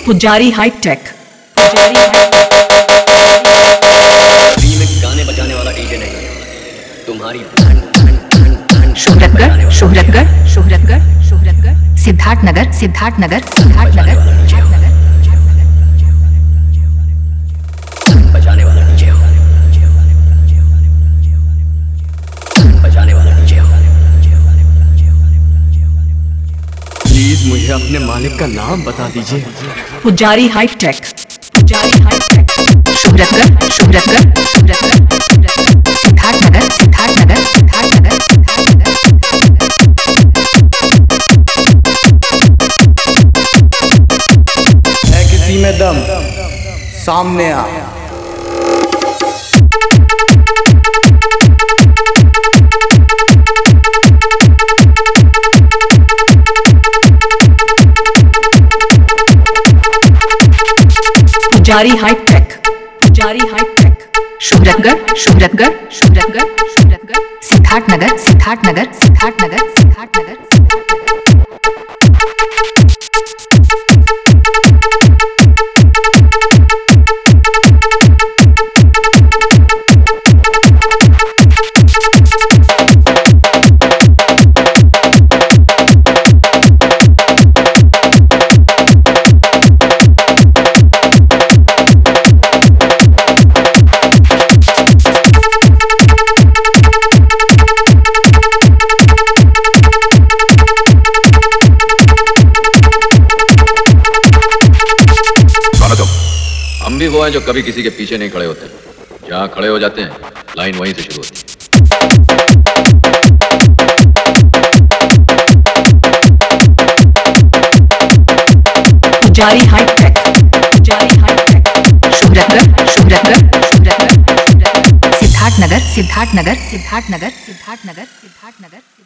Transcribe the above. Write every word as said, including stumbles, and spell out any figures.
पुजारी hi tech. Free में गाने बजाने वाला डीजे नहीं, तुम्हारी धन धन धन धन शोहरतगढ़ शोहरतगढ़ शोहरतगढ़ शोहरतगढ़ सिद्धार्थनगर सिद्धार्थनगर सिद्धार्थनगर बजाने वाला डीजे हो, बजाने वाला डीजे हो। प्लीज मुझे अपने मालिक का नाम बता दीजिए। पुजारी हाईटेक। पुजारी हाईटेक। शोहरतगढ़ शोहरतगढ़ शोहरतगढ़ सिद्धार्थनगर सिद्धार्थनगर सिद्धार्थनगर है किसी में दम सामने आ। पुजारी हाईटेक। पुजारी हाईटेक। शोहरतगढ़ शोहरतगढ़ शोहरतगढ़ शोहरतगढ़ सिद्धार्थनगर सिद्धार्थनगर सिद्धार्थनगर सिद्धार्थनगर हम भी वो हैं जो कभी किसी के पीछे नहीं खड़े होते, जहाँ खड़े हो जाते हैं लाइन वहीं से शुरू होती है। पुजारी हाईटेक। पुजारी हाईटेक। शोहरतगढ़ शोहरतगढ़ शोहरतगढ़ सिद्धार्थनगर सिद्धार्थनगर सिद्धार्थनगर सिद्धार्थनगर सिद्धार्थनगर